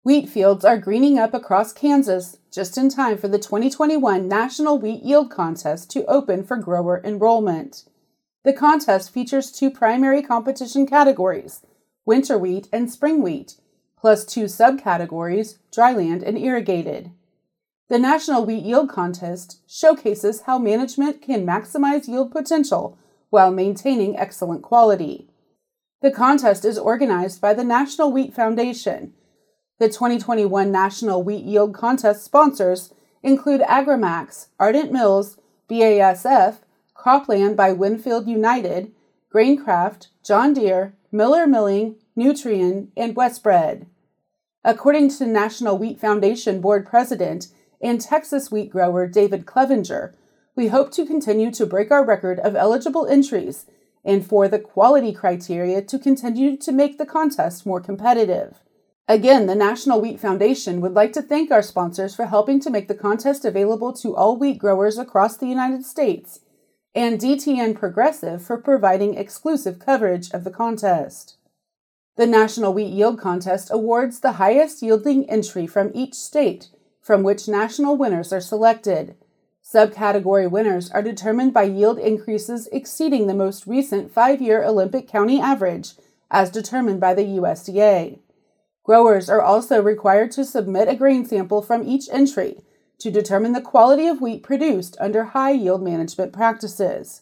Wheat fields are greening up across Kansas just in time for the 2021 National Wheat Yield Contest to open for grower enrollment. The contest features two primary competition categories, winter wheat and spring wheat, plus two subcategories, dryland and irrigated. The National Wheat Yield Contest showcases how management can maximize yield potential while maintaining excellent quality. The contest is organized by the National Wheat Foundation. The 2021 National Wheat Yield Contest sponsors include Agrimax, Ardent Mills, BASF, Cropland by Winfield United, Graincraft, John Deere, Miller Milling, Nutrien, and Westbred. According to National Wheat Foundation Board President and Texas wheat grower David Clevenger, we hope to continue to break our record of eligible entries and for the quality criteria to continue to make the contest more competitive. Again, the National Wheat Foundation would like to thank our sponsors for helping to make the contest available to all wheat growers across the United States, and DTN Progressive for providing exclusive coverage of the contest. The National Wheat Yield Contest awards the highest yielding entry from each state, from which national winners are selected. Subcategory winners are determined by yield increases exceeding the most recent 5-year Olympic County average, as determined by the USDA. Growers are also required to submit a grain sample from each entry to determine the quality of wheat produced under high yield management practices.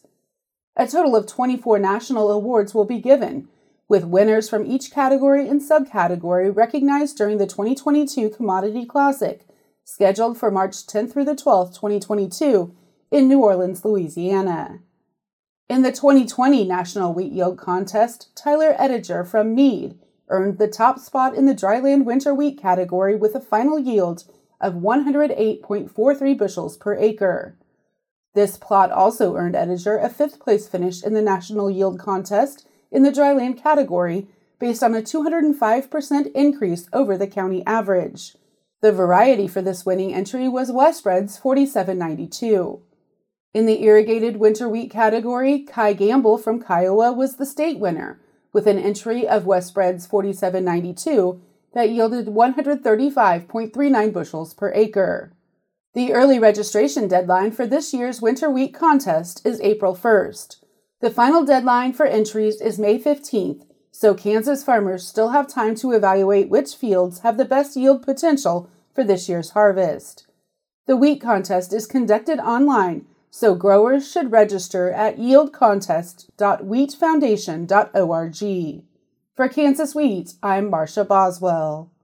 A total of 24 national awards will be given, with winners from each category and subcategory recognized during the 2022 Commodity Classic, scheduled for March 10th through the 12th, 2022, in New Orleans, Louisiana. In the 2020 National Wheat Yield Contest, Tyler Ettinger from Meade earned the top spot in the dryland winter wheat category with a final yield of 108.43 bushels per acre. This plot also earned Ettinger a 5th place finish in the National Yield Contest in the dryland category based on a 205% increase over the county average. The variety for this winning entry was Westbred's 4792. In the irrigated winter wheat category, Kai Gamble from Kiowa was the state winner, with an entry of Westbred's 4792 that yielded 135.39 bushels per acre. The early registration deadline for this year's winter wheat contest is April 1st. The final deadline for entries is May 15th, so Kansas farmers still have time to evaluate which fields have the best yield potential for this year's harvest. The wheat contest is conducted online, so growers should register at yieldcontest.wheatfoundation.org. For Kansas Wheat, I'm Marcia Boswell.